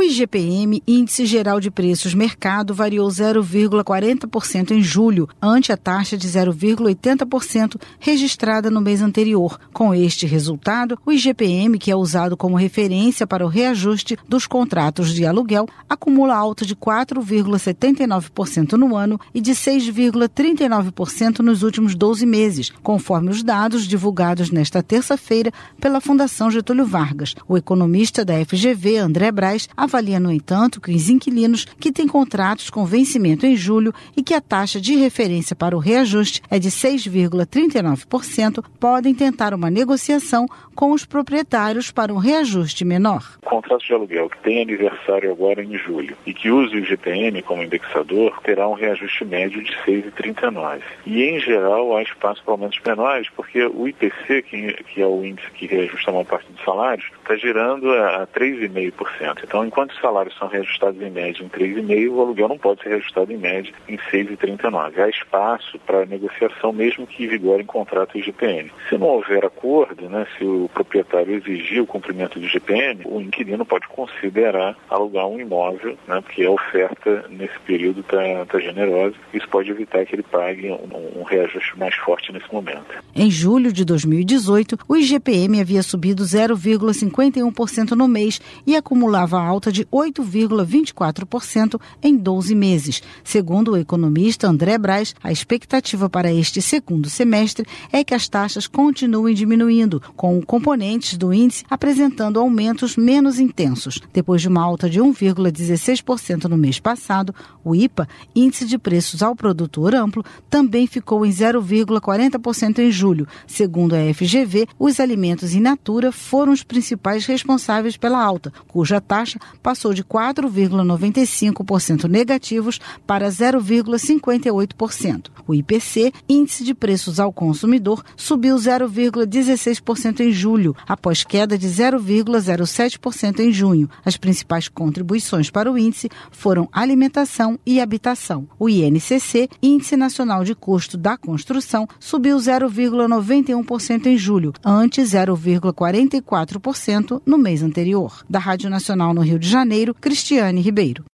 IGPM, Índice Geral de Preços Mercado, variou 0,40% em julho, ante a taxa de 0,80% registrada no mês anterior. Com este resultado, o IGPM, que é usado como referência para o reajuste dos contratos de aluguel, acumula alta de 4,79% no ano e de 6,39% nos últimos 12 meses, conforme os dados divulgados nesta terça-feira pela Fundação Getúlio Vargas. O economista da FGV, André Braz, avalia, no entanto, que os inquilinos que têm contratos com vencimento em julho e que a taxa de referência para o reajuste é de 6,39%, podem tentar uma negociação com os proprietários para um reajuste menor. Contrato de aluguel que tem aniversário agora em julho e que use o IGPM como indexador terá um reajuste médio de 6,39%. E, em geral, há espaço para aumentos menores, porque o IPC, que é o índice que reajusta a maior parte dos salários, está girando a 3,5%. Então, enquanto os salários são reajustados em média em 3,5%, o aluguel não pode ser reajustado em média em 6,39%. Há espaço para negociação, mesmo que vigore em contrato IGPM. Se não houver acordo, se o proprietário exigir o cumprimento do IGPM, o inquilino pode considerar alugar um imóvel, porque a oferta nesse período está generosa. Isso pode evitar que ele pague um reajuste mais forte nesse momento. Em julho de 2018, o IGPM havia subido 0,51% no mês e acumulava alta de 8,24% em 12 meses. Segundo o economista André Braz, a expectativa para este segundo semestre é que as taxas continuem diminuindo, com componentes do índice apresentando aumentos menos intensos. Depois de uma alta de 1,16% no mês passado, o IPA, Índice de Preços ao Produtor Amplo, também ficou em 0,40% em julho. Segundo a FGV, os alimentos in natura foram os principais responsáveis pela alta, cuja taxa passou de 4,95% negativos para 0,58%. O IPC, Índice de Preços ao Consumidor, subiu 0,16% em julho, após queda de 0,07% em junho. As principais contribuições para o índice foram alimentação e habitação. O INCC, Índice Nacional de Custo da Construção, subiu 0,91% em julho, ante 0,44% no mês anterior. Da Rádio Nacional no Rio de Janeiro, Cristiane Ribeiro.